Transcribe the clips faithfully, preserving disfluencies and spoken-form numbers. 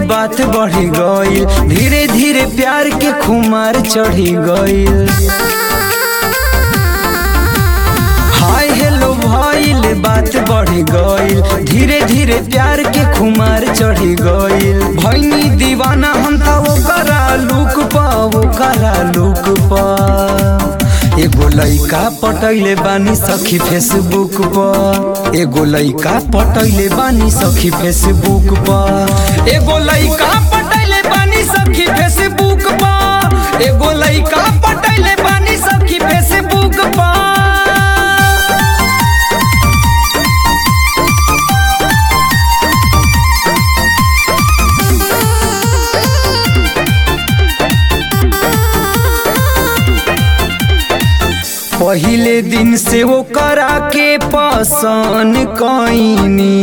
बात बढ़ी गईल, धीरे धीरे प्यार के खुमार चढ़ी गईल। हाय हेलो भइल बात बढ़ी गईल, धीरे धीरे प्यार के खुमार चढ़ी गईल। भइनी दीवाना हम था वो करा लुक पा वो करा लुक पा। एगो लइका पटैले बानी सखी फेसबुक पर, एगो लइका पटैले बानी सखी फेसबुक पर, एगो लइका पटैले बानी सखी फेसबुक पर, एगो लइका पटैले बानी सखी फेसबुक पर। पहिले दिन से वो करा के पसंद कईनी,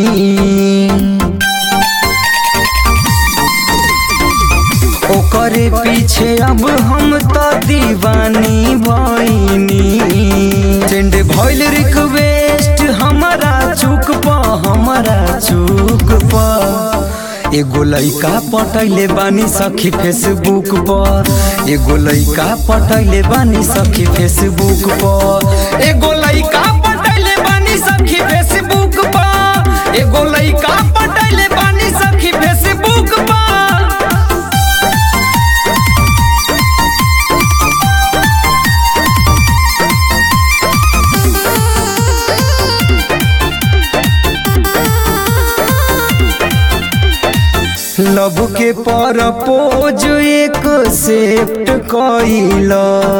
ओकरे पीछे अब हम तो दीवानी भइनी। सेंड भइल रिक्वेस्ट हमारा चुक पा हमारा चुक पा। एगो लइका पटैले बानी सखी फेसबुक पर, एगो लइका पटैले बानी सखी फेसबुक पर, एगो लइका पटैले बानी सखी फेसबुक पर, एगो लइका पटैले बानी सखी फेसबुक पर। लव के परपोज एक सेप्ट कइला,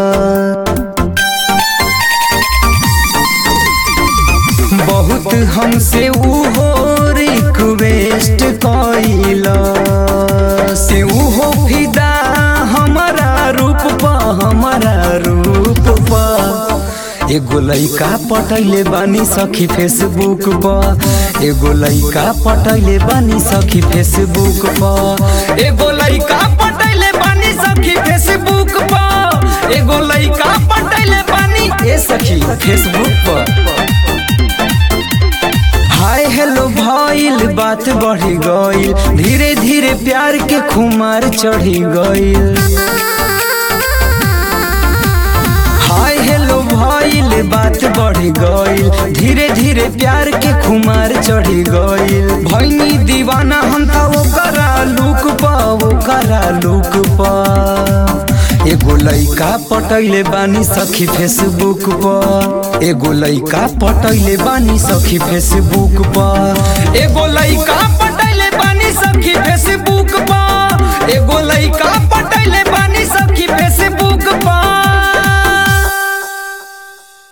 बहुत हमसे उहो रिक्वेस्ट कइला, से उहो फिदा हमारा रूप पा हमारा रूप पा। एगो लइका पटैले बानी सखी फेसबुक पर, एगो लइका पटैले बानी सखी फेसबुक पर, एगो लइका पटैले बानी सखी फेसबुक पर, एगो लइका पटैले बानी ए सखी फेसबुक पर। हाय हेलो भइल बात बढ़ी गईल, धीरे धीरे प्यार के खुमार चढ़ी गईल। हाय हेलो भइल बात बढ़ी गईल, धीरे धीरे प्यार के खुमार चढ़ी गईल। भइनी दीवाना हम था वो करा लुक पा वो करा लुक पा। एगो लइका पटैले बानी सखी फेसबुक पर, एगो लइका पटैले बानी सखी फेसबुक पर, एगो लइका पटैले बानी सखी फेसबुक पर, एगो लइका